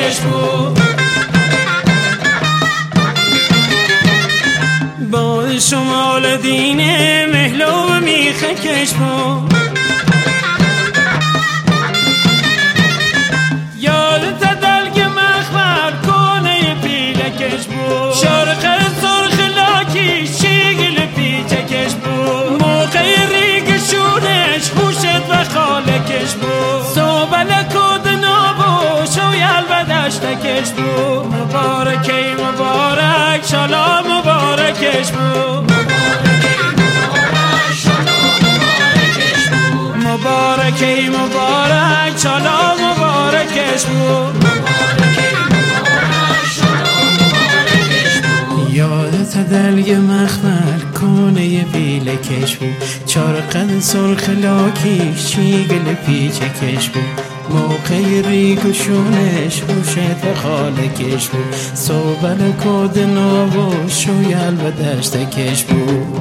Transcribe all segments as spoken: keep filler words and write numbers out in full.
کش بود با شمال دین مهلو میخه کش بود یادت دلگ مخمر کنه پیله کش بود شارق سرخ لاکی شیگل پیچه کش بود موقع ریگشونش خوشت و خاله کش بود صوبل کود نابو شویل و دشتکش بود مبارکی مبارک شالا مبارکش بود مبارکی مبارک شالا مبارکش بود یادت دلگ مخمر کنه بیله کش بود چارقد سرخ لاکی شیگل پیچه کش بود موقع ریگشونش خوشت و خاله کش بود صوبل کود نابو شویل و دشت کش بود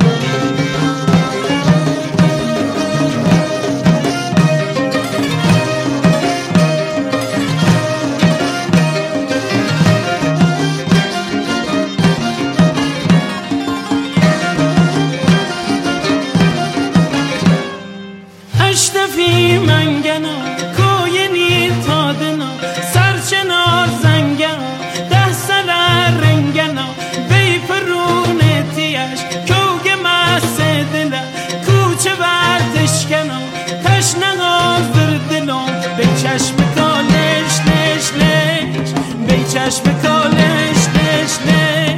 اشتفی منگنا کوی نیر تادنا سرچنا زنگنا ده سلر رنگنا بی پرونتیش کوگ مست دلا کوچه ورتش کنا تشنگا زر دلم به چشم کالش لش لش به چشم کالش لش لش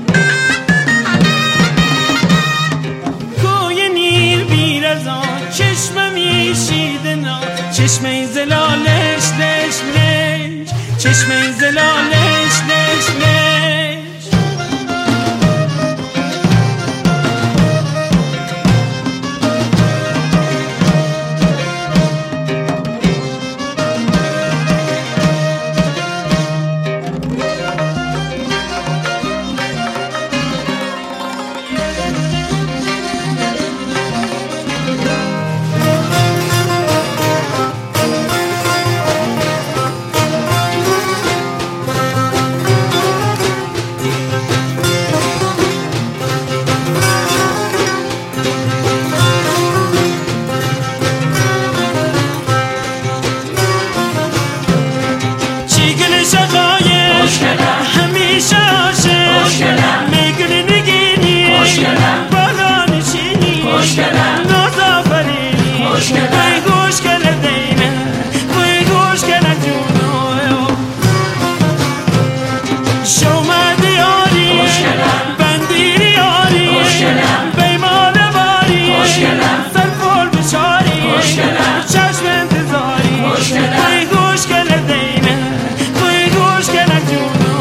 کوی نیر بیرزان چشم میشیدنا چشم زلالش لش لش چشم زلالش لش لش همیشه عاشق میگلی نگینی بالا نشینی نازافرینی بای گوش کل دینه بای گوش کل جونو شومدی آری بندیری آری بیمال باری سرفول بشاری چشم انتظاری بای گوش کل دینه بای گوش کل جونو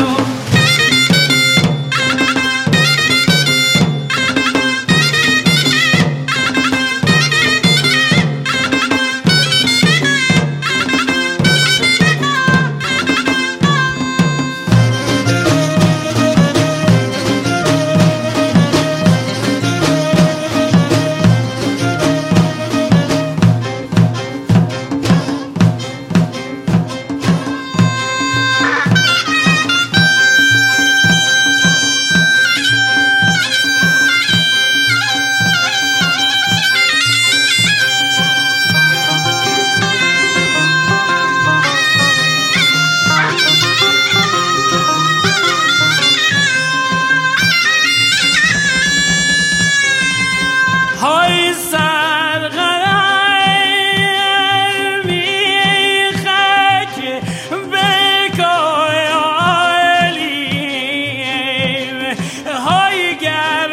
های سرقرار میخک بکای آلیم های گر